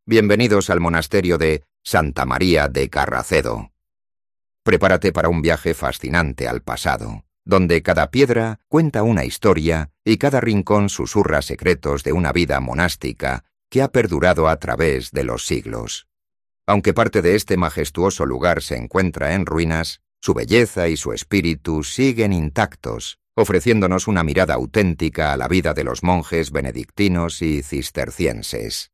Bienvenidos al monasterio de Santa María de Carracedo. Prepárate para un viaje fascinante al pasado, donde cada piedra cuenta una historia y cada rincón susurra secretos de una vida monástica que ha perdurado a través de los siglos. Aunque parte de este majestuoso lugar se encuentra en ruinas, su belleza y su espíritu siguen intactos, ofreciéndonos una mirada auténtica a la vida de los monjes benedictinos y cistercienses.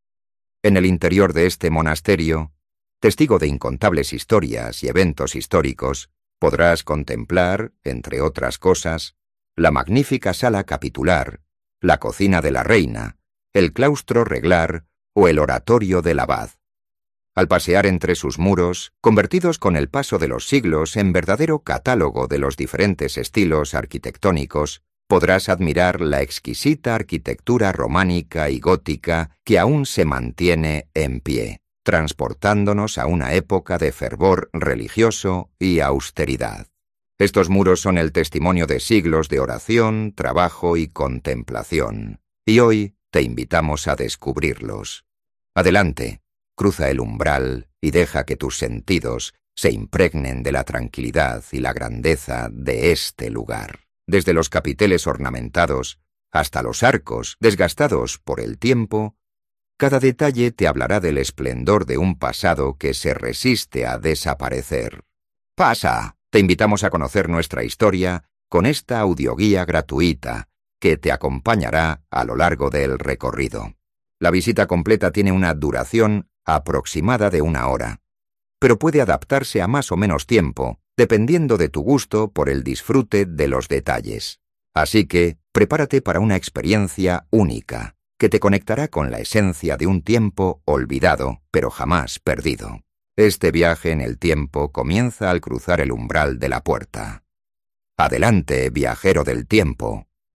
En el interior de este monasterio, testigo de incontables historias y eventos históricos, podrás contemplar, entre otras cosas, la magnífica sala capitular, la cocina de la reina, el claustro reglar o el oratorio del abad. Al pasear entre sus muros, convertidos con el paso de los siglos en verdadero catálogo de los diferentes estilos arquitectónicos, podrás admirar la exquisita arquitectura románica y gótica que aún se mantiene en pie, transportándonos a una época de fervor religioso y austeridad. Estos muros son el testimonio de siglos de oración, trabajo y contemplación, y hoy te invitamos a descubrirlos. Adelante, cruza el umbral y deja que tus sentidos se impregnen de la tranquilidad y la grandeza de este lugar. Desde los capiteles ornamentados hasta los arcos desgastados por el tiempo, cada detalle te hablará del esplendor de un pasado que se resiste a desaparecer. ¡Pasa! Te invitamos a conocer nuestra historia con esta audioguía gratuita que te acompañará a lo largo del recorrido. La visita completa tiene una duración aproximada de 1 hora, pero puede adaptarse a más o menos tiempo, dependiendo de tu gusto por el disfrute de los detalles. Así que, prepárate para una experiencia única, que te conectará con la esencia de un tiempo olvidado, pero jamás perdido. Este viaje en el tiempo comienza al cruzar el umbral de la puerta. Adelante, viajero del tiempo.